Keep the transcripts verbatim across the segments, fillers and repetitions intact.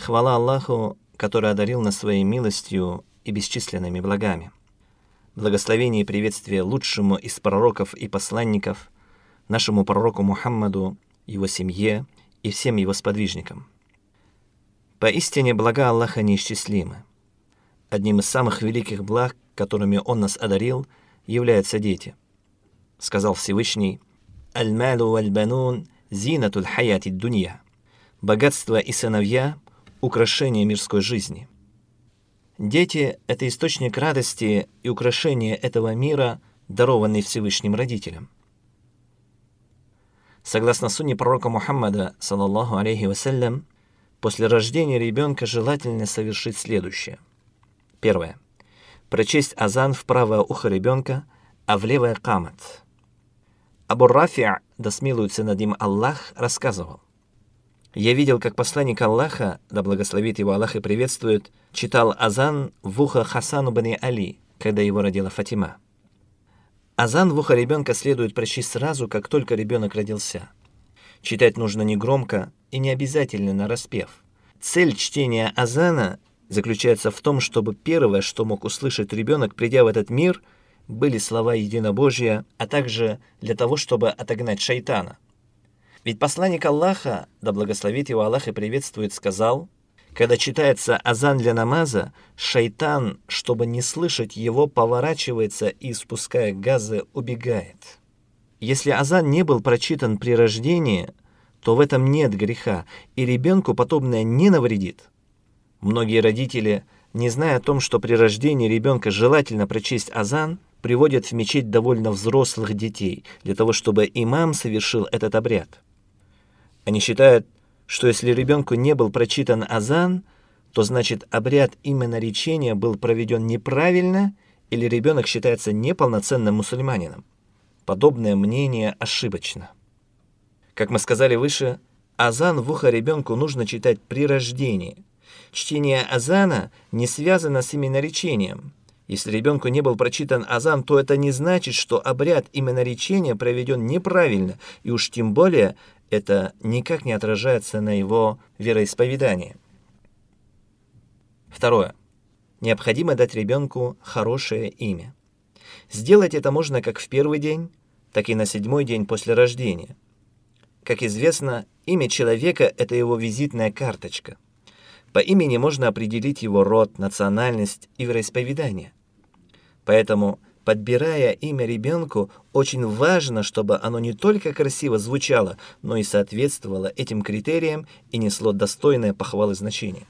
Хвала Аллаху, который одарил нас своей милостью и бесчисленными благами. Благословение и приветствие лучшему из пророков и посланников, нашему пророку Мухаммаду, его семье и всем его сподвижникам. Поистине блага Аллаха неисчислимы. Одним из самых великих благ, которыми Он нас одарил, являются дети. Сказал Всевышний: «Аль-малу валь-банун зинатуль хаяти дунья». Богатство и сыновья — украшение мирской жизни. Дети — это источник радости и украшение этого мира, дарованный Всевышним родителям. Согласно сунне пророка Мухаммада, саллаллаху алейхи вассалям, после рождения ребенка желательно совершить следующее. Первое. Прочесть азан в правое ухо ребенка, а в левое камат. Абу Рафи', да смилуется над ним Аллах, рассказывал: «Я видел, как посланник Аллаха, да благословит его Аллах и приветствует, читал азан в ухо Хасану бен Али, когда его родила Фатима. Азан в ухо ребенка следует прочесть сразу, как только ребенок родился. Читать нужно не громко и не обязательно нараспев. Цель чтения азана заключается в том, чтобы первое, что мог услышать ребенок, придя в этот мир, были слова единобожия, а также для того, чтобы отогнать шайтана. Ведь посланник Аллаха, да благословит его Аллах и приветствует, сказал: когда читается азан для намаза, шайтан, чтобы не слышать его, поворачивается и, испуская газы, убегает. Если азан не был прочитан при рождении, то в этом нет греха, и ребенку подобное не навредит. Многие родители, не зная о том, что при рождении ребенка желательно прочесть азан, приводят в мечеть довольно взрослых детей, для того, чтобы имам совершил этот обряд. Они считают, что если ребенку не был прочитан азан, то значит обряд именоречения был проведен неправильно, или ребенок считается неполноценным мусульманином. Подобное мнение ошибочно. Как мы сказали выше, азан в ухо ребенку нужно читать при рождении. Чтение азана не связано с именоречением. Если ребенку не был прочитан азан, то это не значит, что обряд именоречения проведен неправильно, и уж тем более это никак не отражается на его вероисповедании. Второе. Необходимо дать ребенку хорошее имя. Сделать это можно как в первый день, так и на седьмой день после рождения. Как известно, имя человека – это его визитная карточка. По имени можно определить его род, национальность и вероисповедание. Поэтому, подбирая имя ребенку, очень важно, чтобы оно не только красиво звучало, но и соответствовало этим критериям и несло достойное похвалы значение.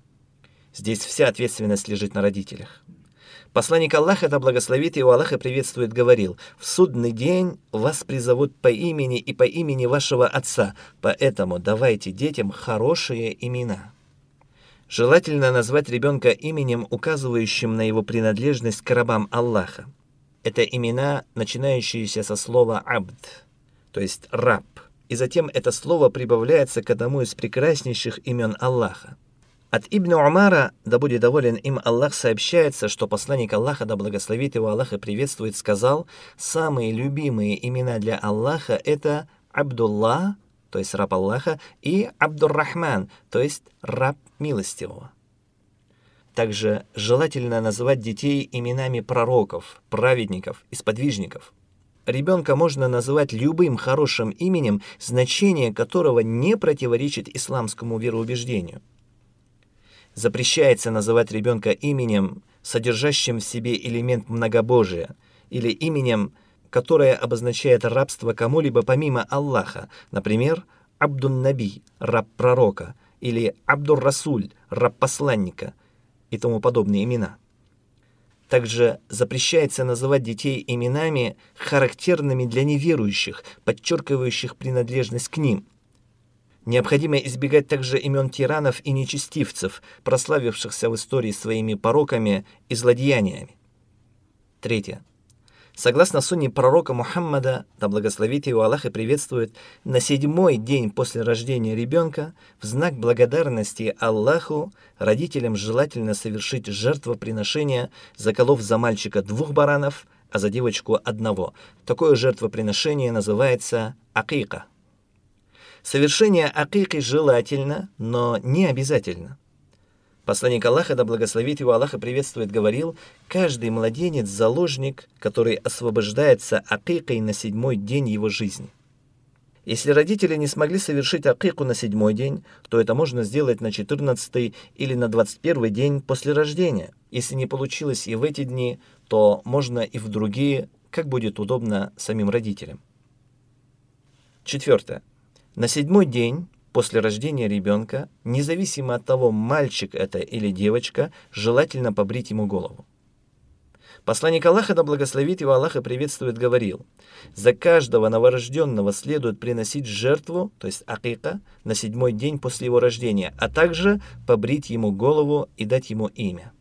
Здесь вся ответственность лежит на родителях. Посланник Аллаха, да благословит его Аллах и приветствует, говорил: «В судный день вас призовут по имени и по имени вашего отца, поэтому давайте детям хорошие имена». Желательно назвать ребенка именем, указывающим на его принадлежность к рабам Аллаха. Это имена, начинающиеся со слова «абд», то есть «раб», и затем это слово прибавляется к одному из прекраснейших имен Аллаха. От Ибн Умара, да будет доволен им Аллах, сообщается, что посланник Аллаха, да благословит его Аллах и приветствует, сказал: самые любимые имена для Аллаха — это Абдулла, то есть раб Аллаха, и Абдур-Рахман, то есть раб милостивого. Также желательно называть детей именами пророков, праведников и сподвижников. Ребенка можно называть любым хорошим именем, значение которого не противоречит исламскому вероубеждению. Запрещается называть ребенка именем, содержащим в себе элемент многобожия, или именем, которое обозначает рабство кому-либо помимо Аллаха, например, Абдун-Наби, раб пророка, или Абдур-Расуль, раб посланника, и тому подобные имена. Также запрещается называть детей именами, характерными для неверующих, подчеркивающих принадлежность к ним. Необходимо избегать также имен тиранов и нечестивцев, прославившихся в истории своими пороками и злодеяниями. Третье. Согласно сунне пророка Мухаммада, да благословит его Аллах и приветствует, на седьмой день после рождения ребенка в знак благодарности Аллаху родителям желательно совершить жертвоприношение, заколов за мальчика двух баранов, а за девочку одного. Такое жертвоприношение называется акика. Совершение акики желательно, но не обязательно. Посланник Аллаха, да благословит его Аллах и приветствует, говорил: каждый младенец – заложник, который освобождается акикой на седьмой день его жизни. Если родители не смогли совершить акику на седьмой день, то это можно сделать на четырнадцатый или на двадцать первый день после рождения. Если не получилось и в эти дни, то можно и в другие, как будет удобно самим родителям. Четвертое. На седьмой день после рождения ребенка, независимо от того, мальчик это или девочка, желательно побрить ему голову. Посланник Аллаха, да благословит его Аллах и приветствует, говорил: за каждого новорожденного следует приносить жертву, то есть акика, на седьмой день после его рождения, а также побрить ему голову и дать ему имя.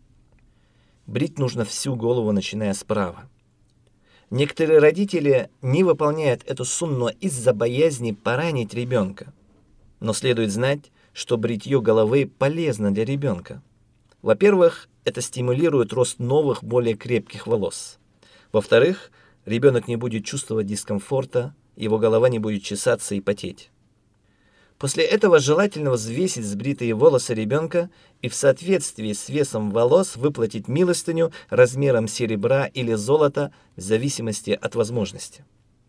Брить нужно всю голову, начиная справа. Некоторые родители не выполняют эту сунну из-за боязни поранить ребенка. Но следует знать, что бритье головы полезно для ребенка. Во-первых, это стимулирует рост новых, более крепких волос. Во-вторых, ребенок не будет чувствовать дискомфорта, его голова не будет чесаться и потеть. После этого желательно взвесить сбритые волосы ребенка и в соответствии с весом волос выплатить милостыню размером серебра или золота в зависимости от возможности.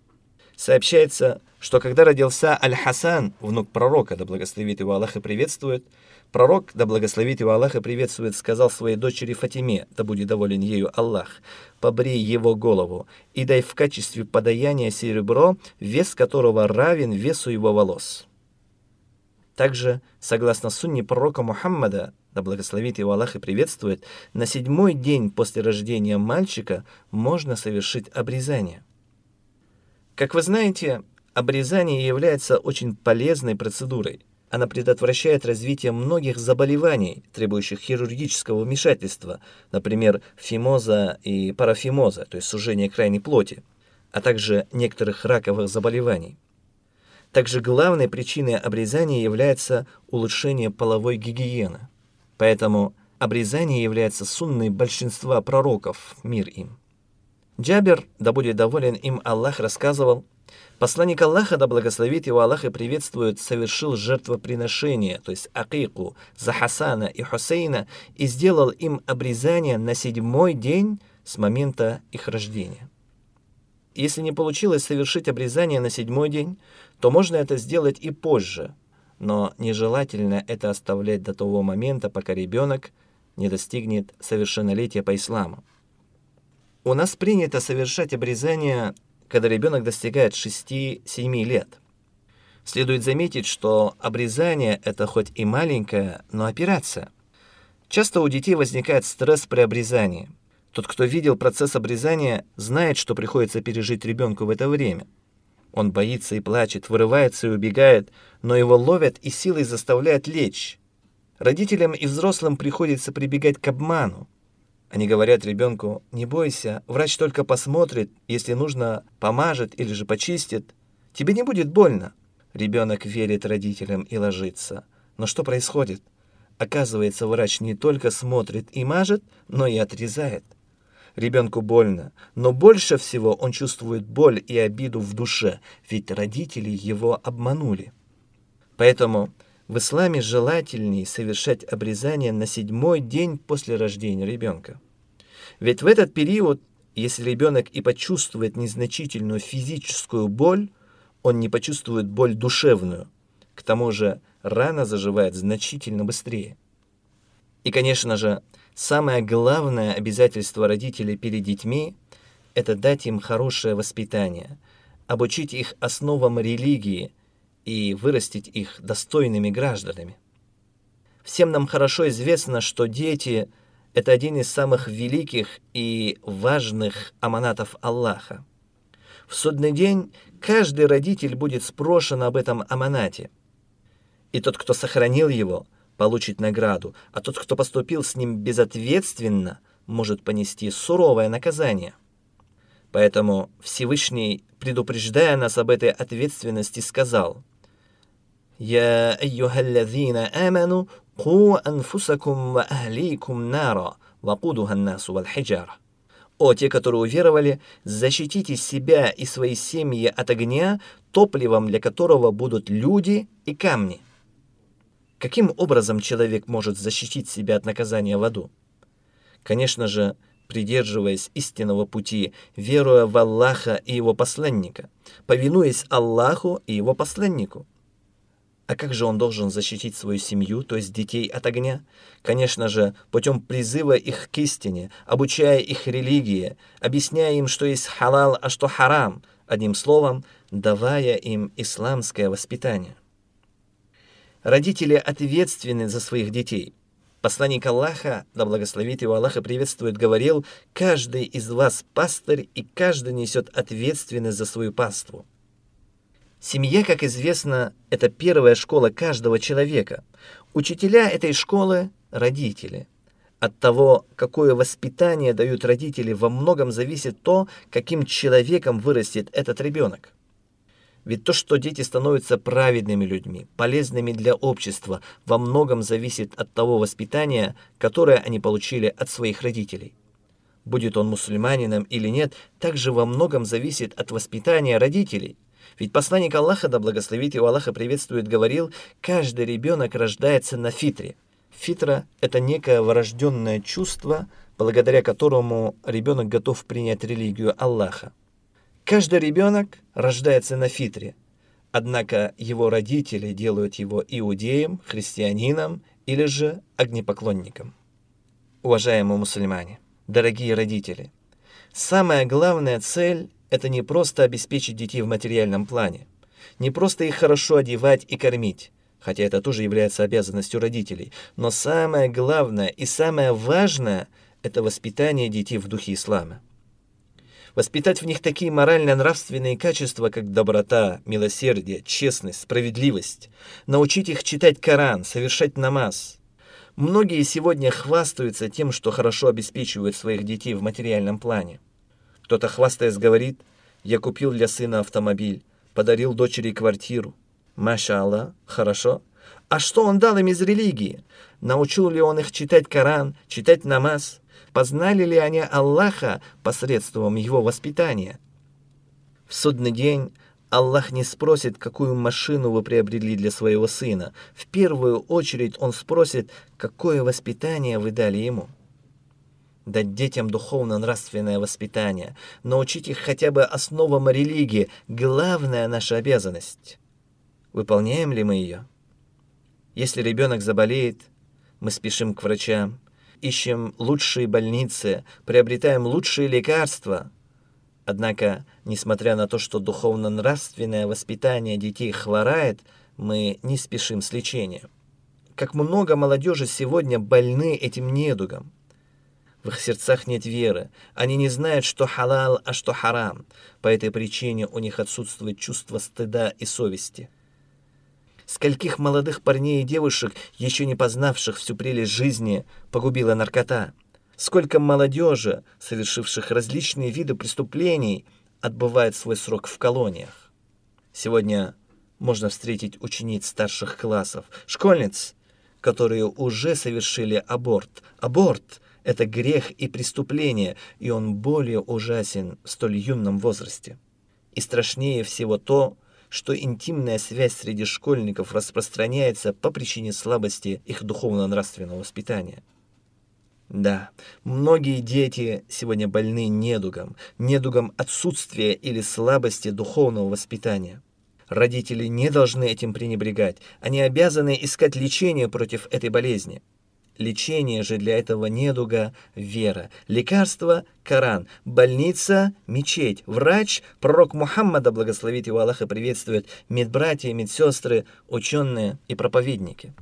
Сообщается, что когда родился Аль-Хасан, внук пророка, да благословит его Аллах и приветствует, пророк, да благословит его Аллах и приветствует, сказал своей дочери Фатиме, да будет доволен ею Аллах: побри его голову и дай в качестве подаяния серебро, вес которого равен весу его волос. Также, согласно сунне пророка Мухаммада, да благословит его Аллах и приветствует, на седьмой день после рождения мальчика можно совершить обрезание. Как вы знаете, обрезание является очень полезной процедурой. Она предотвращает развитие многих заболеваний, требующих хирургического вмешательства, например, фимоза и парафимоза, то есть сужение крайней плоти, а также некоторых раковых заболеваний. Также главной причиной обрезания является улучшение половой гигиены. Поэтому обрезание является сунной большинства пророков, мир им. Джабир, да будет доволен им Аллах, рассказывал: посланник Аллаха, да благословит его Аллах и приветствует, совершил жертвоприношение, то есть акику, за Хасана и Хусейна и сделал им обрезание на седьмой день с момента их рождения. Если не получилось совершить обрезание на седьмой день, то можно это сделать и позже, но нежелательно это оставлять до того момента, пока ребенок не достигнет совершеннолетия по исламу. У нас принято совершать обрезание, когда ребенок достигает шести-семи лет. Следует заметить, что обрезание – это хоть и маленькая, но операция. Часто у детей возникает стресс при обрезании. Тот, кто видел процесс обрезания, знает, что приходится пережить ребенку в это время. Он боится и плачет, вырывается и убегает, но его ловят и силой заставляют лечь. Родителям и взрослым приходится прибегать к обману. Они говорят ребенку: не бойся, врач только посмотрит, если нужно, помажет или же почистит. Тебе не будет больно. Ребенок верит родителям и ложится. Но что происходит? Оказывается, врач не только смотрит и мажет, но и отрезает. Ребенку больно, но больше всего он чувствует боль и обиду в душе, ведь родители его обманули. Поэтому в исламе желательнее совершать обрезание на седьмой день после рождения ребенка. Ведь в этот период, если ребенок и почувствует незначительную физическую боль, он не почувствует боль душевную. К тому же рана заживает значительно быстрее. И, конечно же, самое главное обязательство родителей перед детьми – это дать им хорошее воспитание, обучить их основам религии и вырастить их достойными гражданами. Всем нам хорошо известно, что дети – это один из самых великих и важных аманатов Аллаха. В судный день каждый родитель будет спрошен об этом аманате. И тот, кто сохранил его, получит награду, а тот, кто поступил с ним безответственно, может понести суровое наказание. Поэтому Всевышний, предупреждая нас об этой ответственности, сказал: «Я айюхаллазина аману ку анфусакум ва ахликум нара вакудуха ан-насу валь-хиджара». О, те, которые уверовали, защитите себя и свои семьи от огня, топливом для которого будут люди и камни. Каким образом человек может защитить себя от наказания в аду? Конечно же, придерживаясь истинного пути, веруя в Аллаха и Его посланника, повинуясь Аллаху и Его посланнику. А как же он должен защитить свою семью, то есть детей, от огня? Конечно же, путем призыва их к истине, обучая их религии, объясняя им, что есть халал, а что харам, одним словом, давая им исламское воспитание. Родители ответственны за своих детей. Посланник Аллаха, да благословит его Аллах и приветствует, говорил: «Каждый из вас пастырь, и каждый несет ответственность за свою паству». Семья, как известно, это первая школа каждого человека. Учителя этой школы – родители. От того, какое воспитание дают родители, во многом зависит то, каким человеком вырастет этот ребенок. Ведь то, что дети становятся праведными людьми, полезными для общества, во многом зависит от того воспитания, которое они получили от своих родителей. Будет он мусульманином или нет, также во многом зависит от воспитания родителей. Ведь посланник Аллаха, да благословит его Аллах и приветствует, говорил: каждый ребенок рождается на фитре. Фитра – это некое врожденное чувство, благодаря которому ребенок готов принять религию Аллаха. Каждый ребенок рождается на фитре, однако его родители делают его иудеем, христианином или же огнепоклонником. Уважаемые мусульмане, дорогие родители, самая главная цель – это не просто обеспечить детей в материальном плане, не просто их хорошо одевать и кормить, хотя это тоже является обязанностью родителей, но самое главное и самое важное – это воспитание детей в духе ислама. Воспитать в них такие морально-нравственные качества, как доброта, милосердие, честность, справедливость. Научить их читать Коран, совершать намаз. Многие сегодня хвастаются тем, что хорошо обеспечивают своих детей в материальном плане. Кто-то, хвастаясь, говорит: «Я купил для сына автомобиль, подарил дочери квартиру». Маша Аллах, хорошо. А что он дал им из религии? Научил ли он их читать Коран, читать намаз? Познали ли они Аллаха посредством его воспитания? В судный день Аллах не спросит, какую машину вы приобрели для своего сына. В первую очередь Он спросит, какое воспитание вы дали ему. Дать детям духовно-нравственное воспитание, научить их хотя бы основам религии – главная наша обязанность. Выполняем ли мы ее? Если ребенок заболеет, мы спешим к врачам, ищем лучшие больницы, приобретаем лучшие лекарства. Однако, несмотря на то, что духовно-нравственное воспитание детей хворает, мы не спешим с лечением. Как много молодежи сегодня больны этим недугом. В их сердцах нет веры, они не знают, что халал, а что харам. По этой причине у них отсутствует чувство стыда и совести. Скольких молодых парней и девушек, еще не познавших всю прелесть жизни, погубила наркота? Сколько молодежи, совершивших различные виды преступлений, отбывает свой срок в колониях? Сегодня можно встретить учениц старших классов, школьниц, которые уже совершили аборт. Аборт – это грех и преступление, и он более ужасен в столь юном возрасте. И страшнее всего то, что интимная связь среди школьников распространяется по причине слабости их духовно-нравственного воспитания. Да, многие дети сегодня больны недугом, недугом отсутствия или слабости духовного воспитания. Родители не должны этим пренебрегать, они обязаны искать лечение против этой болезни. Лечение же для этого недуга – вера, лекарство – Коран, больница – мечеть, врач – пророк Мухаммада, благословит его Аллах и приветствует, медбратья, медсестры, ученые и проповедники.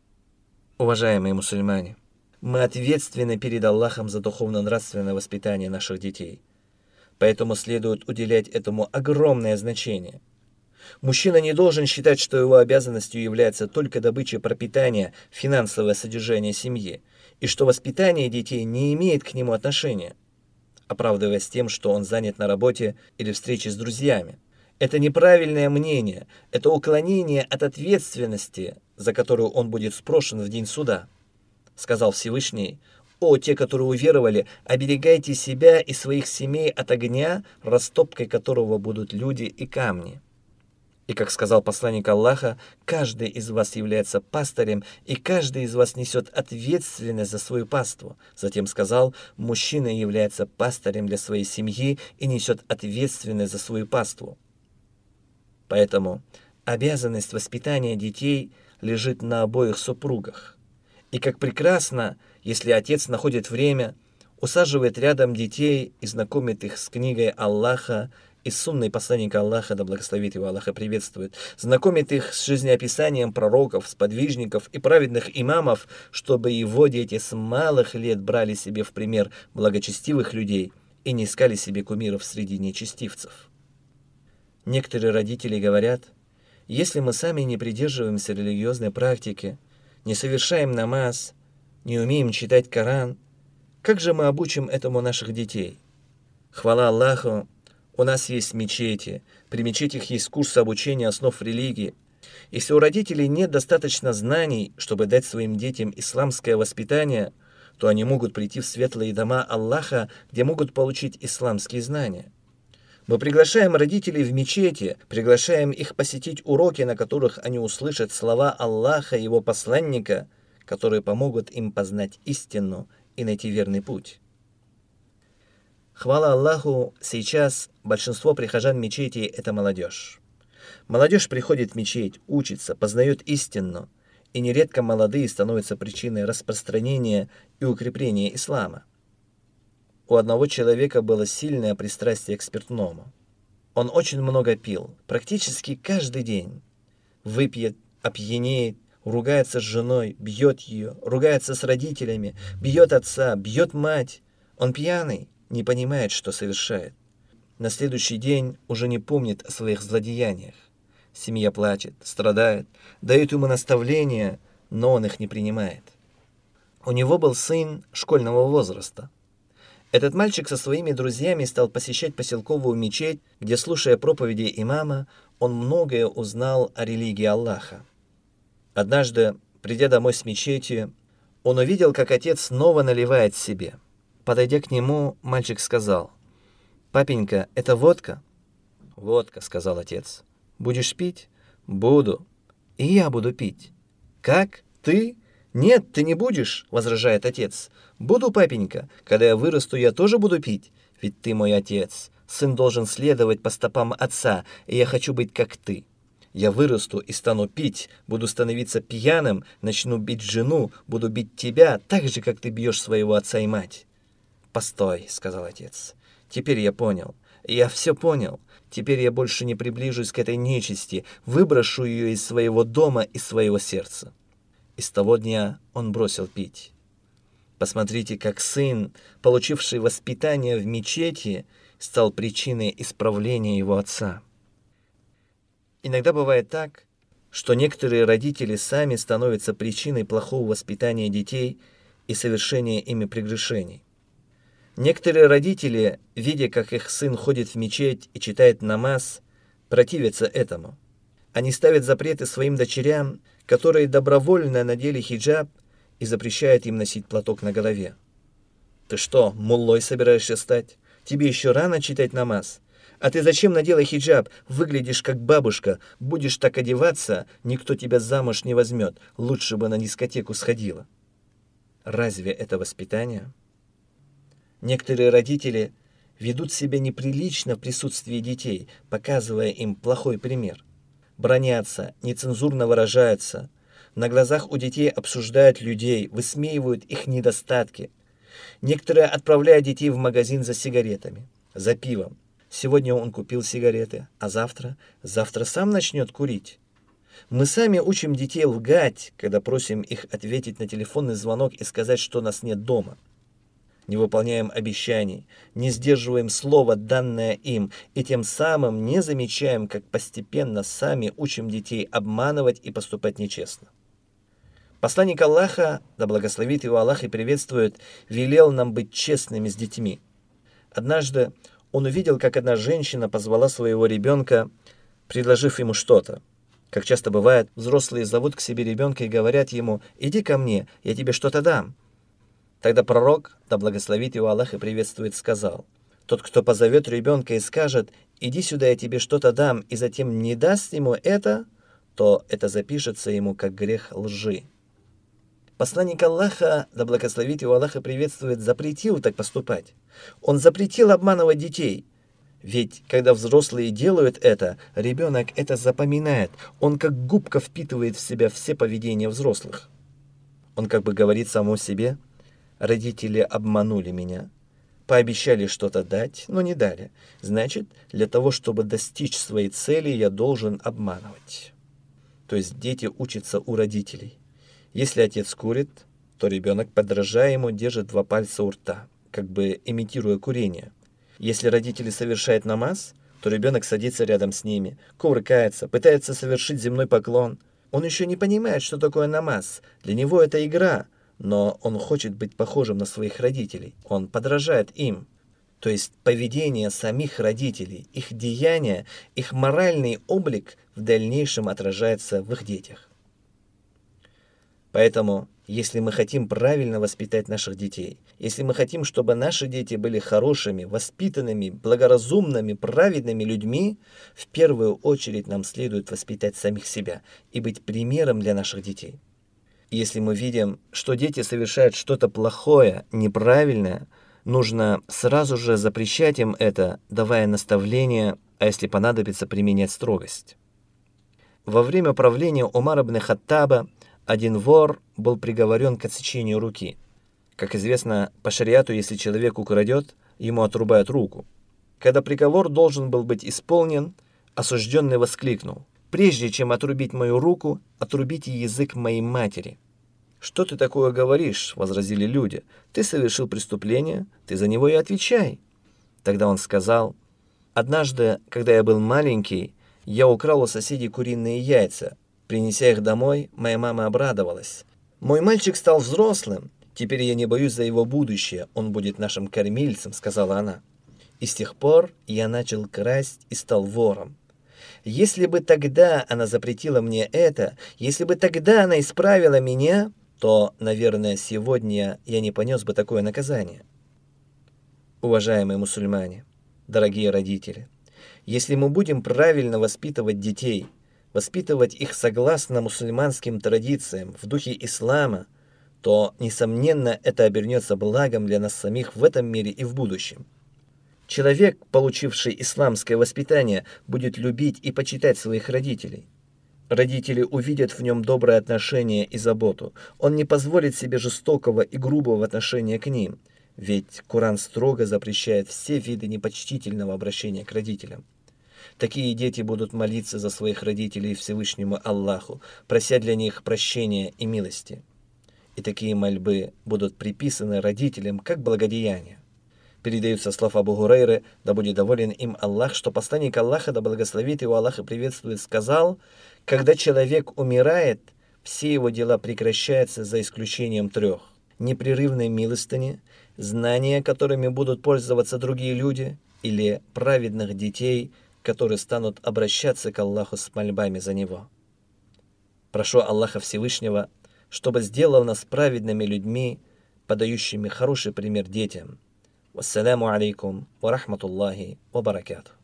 Уважаемые мусульмане, мы ответственны перед Аллахом за духовно-нравственное воспитание наших детей, поэтому следует уделять этому огромное значение. Мужчина не должен считать, что его обязанностью является только добыча пропитания, финансовое содержание семьи, и что воспитание детей не имеет к нему отношения, оправдываясь тем, что он занят на работе или встрече с друзьями. Это неправильное мнение, это уклонение от ответственности, за которую он будет спрошен в день суда. Сказал Всевышний: О, те, которые уверовали, оберегайте себя и своих семей от огня, растопкой которого будут люди и камни. И, как сказал посланник Аллаха, каждый из вас является пастырем, и каждый из вас несет ответственность за свою паству. Затем сказал, мужчина является пастырем для своей семьи и несет ответственность за свою паству. Поэтому обязанность воспитания детей лежит на обоих супругах. И как прекрасно, если отец находит время, усаживает рядом детей и знакомит их с книгой Аллаха и сунной посланника Аллаха, да благословит его Аллах и приветствует, знакомит их с жизнеописанием пророков, сподвижников и праведных имамов, чтобы его дети с малых лет брали себе в пример благочестивых людей и не искали себе кумиров среди нечестивцев. Некоторые родители говорят, если мы сами не придерживаемся религиозной практики, не совершаем намаз, не умеем читать Коран, как же мы обучим этому наших детей? Хвала Аллаху, у нас есть мечети, при мечетях есть курсы обучения основ религии. Если у родителей нет достаточно знаний, чтобы дать своим детям исламское воспитание, то они могут прийти в светлые дома Аллаха, где могут получить исламские знания. Мы приглашаем родителей в мечети, приглашаем их посетить уроки, на которых они услышат слова Аллаха и его посланника, которые помогут им познать истину и найти верный путь. Хвала Аллаху, сейчас большинство прихожан мечети – это молодежь. Молодежь приходит в мечеть, учится, познает истину, и нередко молодые становятся причиной распространения и укрепления ислама. У одного человека было сильное пристрастие к спиртному. Он очень много пил, практически каждый день. Выпьет, опьянеет, ругается с женой, бьет ее, ругается с родителями, бьет отца, бьет мать. Он пьяный, не понимает, что совершает. На следующий день уже не помнит о своих злодеяниях. Семья плачет, страдает, дает ему наставления, но он их не принимает. У него был сын школьного возраста. Этот мальчик со своими друзьями стал посещать поселковую мечеть, где, слушая проповеди имама, он многое узнал о религии Аллаха. Однажды, придя домой с мечети, он увидел, как отец снова наливает себе. Подойдя к нему, мальчик сказал: «Папенька, это водка?» «Водка», — сказал отец. «Будешь пить?» «Буду. И я буду пить». «Как? Ты?» «Нет, ты не будешь», — возражает отец. «Буду, папенька. Когда я вырасту, я тоже буду пить. Ведь ты мой отец. Сын должен следовать по стопам отца, и я хочу быть как ты. Я вырасту и стану пить, буду становиться пьяным, начну бить жену, буду бить тебя, так же, как ты бьешь своего отца и мать». «Постой», — сказал отец. «Теперь я понял. Я все понял. Теперь я больше не приближусь к этой нечисти, выброшу ее из своего дома и своего сердца». И с того дня он бросил пить. Посмотрите, как сын, получивший воспитание в мечети, стал причиной исправления его отца. Иногда бывает так, что некоторые родители сами становятся причиной плохого воспитания детей и совершения ими прегрешений. Некоторые родители, видя, как их сын ходит в мечеть и читает намаз, противятся этому. Они ставят запреты своим дочерям, которые добровольно надели хиджаб, и запрещают им носить платок на голове. «Ты что, муллой собираешься стать? Тебе еще рано читать намаз? А ты зачем надела хиджаб? Выглядишь как бабушка. Будешь так одеваться, никто тебя замуж не возьмет. Лучше бы на дискотеку сходила». Разве это воспитание? Некоторые родители ведут себя неприлично в присутствии детей, показывая им плохой пример. Бранятся, нецензурно выражаются, на глазах у детей обсуждают людей, высмеивают их недостатки. Некоторые отправляют детей в магазин за сигаретами, за пивом. Сегодня он купил сигареты, а завтра, завтра сам начнет курить. Мы сами учим детей лгать, когда просим их ответить на телефонный звонок и сказать, что нас нет дома. Не выполняем обещаний, не сдерживаем слово, данное им, и тем самым не замечаем, как постепенно сами учим детей обманывать и поступать нечестно. Посланник Аллаха, да благословит его Аллах и приветствует, велел нам быть честными с детьми. Однажды он увидел, как одна женщина позвала своего ребенка, предложив ему что-то. Как часто бывает, взрослые зовут к себе ребенка и говорят ему: «Иди ко мне, я тебе что-то дам». Тогда пророк, да благословит его Аллах и приветствует, сказал: «Тот, кто позовет ребенка и скажет: иди сюда, я тебе что-то дам, и затем не даст ему это, то это запишется ему как грех лжи». Посланник Аллаха, да благословит его Аллах и приветствует, запретил так поступать. Он запретил обманывать детей. Ведь когда взрослые делают это, ребенок это запоминает. Он как губка впитывает в себя все поведения взрослых. Он как бы говорит самому себе: родители обманули меня, пообещали что-то дать, но не дали. Значит, для того, чтобы достичь своей цели, я должен обманывать. То есть дети учатся у родителей. Если отец курит, то ребенок, подражая ему, держит два пальца у рта, как бы имитируя курение. Если родители совершают намаз, то ребенок садится рядом с ними, кувыркается, пытается совершить земной поклон. Он еще не понимает, что такое намаз. Для него это игра, но он хочет быть похожим на своих родителей. Он подражает им. То есть поведение самих родителей, их деяния, их моральный облик в дальнейшем отражается в их детях. Поэтому, если мы хотим правильно воспитать наших детей, если мы хотим, чтобы наши дети были хорошими, воспитанными, благоразумными, праведными людьми, в первую очередь нам следует воспитать самих себя и быть примером для наших детей. И если мы видим, что дети совершают что-то плохое, неправильное, нужно сразу же запрещать им это, давая наставления, а если понадобится, применять строгость. Во время правления Умара ибн Хаттаба один вор был приговорен к отсечению руки. Как известно, по шариату, если человек украдет, ему отрубают руку. Когда приговор должен был быть исполнен, осужденный воскликнул: «Прежде чем отрубить мою руку, отрубите язык моей матери». «Что ты такое говоришь?» — возразили люди. «Ты совершил преступление, ты за него и отвечай». Тогда он сказал: «Однажды, когда я был маленький, я украл у соседей куриные яйца. Принеся их домой, моя мама обрадовалась. Мой мальчик стал взрослым. Теперь я не боюсь за его будущее. Он будет нашим кормильцем», — сказала она. «И с тех пор я начал красть и стал вором. Если бы тогда она запретила мне это, если бы тогда она исправила меня, то, наверное, сегодня я не понес бы такое наказание». Уважаемые мусульмане, дорогие родители, если мы будем правильно воспитывать детей, воспитывать их согласно мусульманским традициям, в духе ислама, то, несомненно, это обернется благом для нас самих в этом мире и в будущем. Человек, получивший исламское воспитание, будет любить и почитать своих родителей. Родители увидят в нем доброе отношение и заботу. Он не позволит себе жестокого и грубого отношения к ним, ведь Коран строго запрещает все виды непочтительного обращения к родителям. Такие дети будут молиться за своих родителей Всевышнему Аллаху, прося для них прощения и милости. И такие мольбы будут приписаны родителям как благодеяние. Передаются слов Абу Гурейры, да будет доволен им Аллах, что посланник Аллаха, да благословит его Аллах и приветствует, сказал: «Когда человек умирает, все его дела прекращаются за исключением трех: непрерывной милостыни, знания, которыми будут пользоваться другие люди, или праведных детей, которые станут обращаться к Аллаху с мольбами за него». Прошу Аллаха Всевышнего, чтобы сделал нас праведными людьми, подающими хороший пример детям. Вассаляму алейкум ва рахматуллахи ва баракатух.